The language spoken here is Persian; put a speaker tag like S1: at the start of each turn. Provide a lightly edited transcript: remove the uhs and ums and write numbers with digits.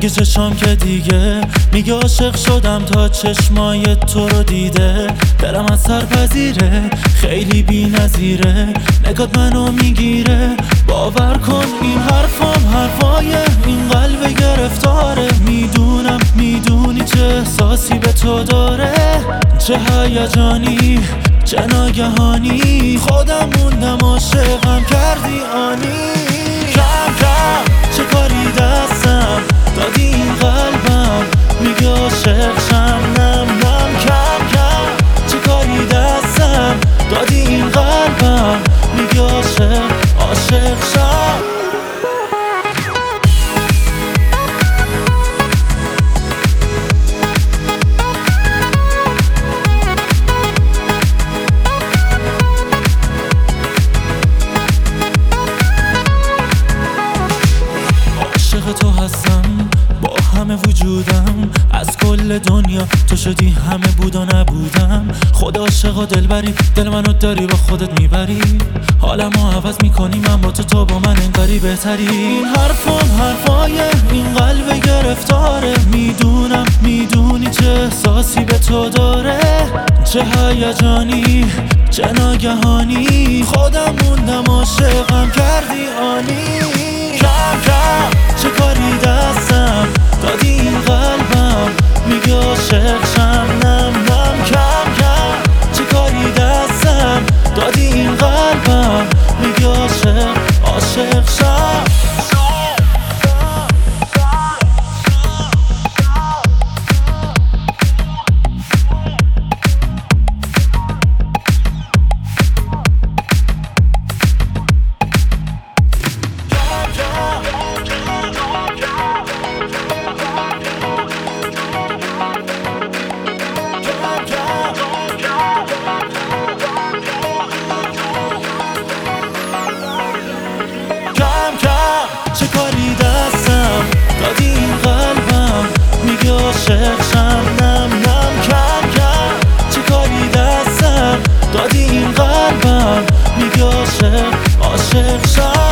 S1: میگه چشام که دیگه، میگه عاشق شدم تا چشمای تو رو دیده. دلم از سر پذیره، خیلی بی نظیره، نگات منو میگیره. باور کن این حرفام حرفای این قلب گرفتاره. میدونم میدونی چه احساسی به تو داره، چه هیجانی چه ناگهانی. خودم موندم عاشقم کردی آنی. کم کم چه کاری دستم دادی این قلبم، میگه عاشق شم نم نم. کم کم چه کاری دستم دادی این قلبم، میگه عاشق شم. عاشق تو هستم با همه وجودم، از کل دنیا تو شدی همه بود و نبودم. خدا عاشق و دلبری، دل منو داری با خودت میبری. حالمو عوض میکنی من با تو با من انقدری بهتری. این حرفم حرفای این قلب گرفتاره. میدونم میدونی چه احساسی به تو داره، چه هیجانی چه ناگهانی. خودم موندم عاشقم کردی آنی. کم کم چه کاری دستم دادی این قلبم، میگه عاشق شم نم نم. کم کم چه کاری دستم دادی این قلبم، میگه عاشق شم. چه کاری دستم دادی این قلبم، میگه عاشق شم نم نم. کم کم چه کاری دستم دادی این قلبم، میگه عاشق شم.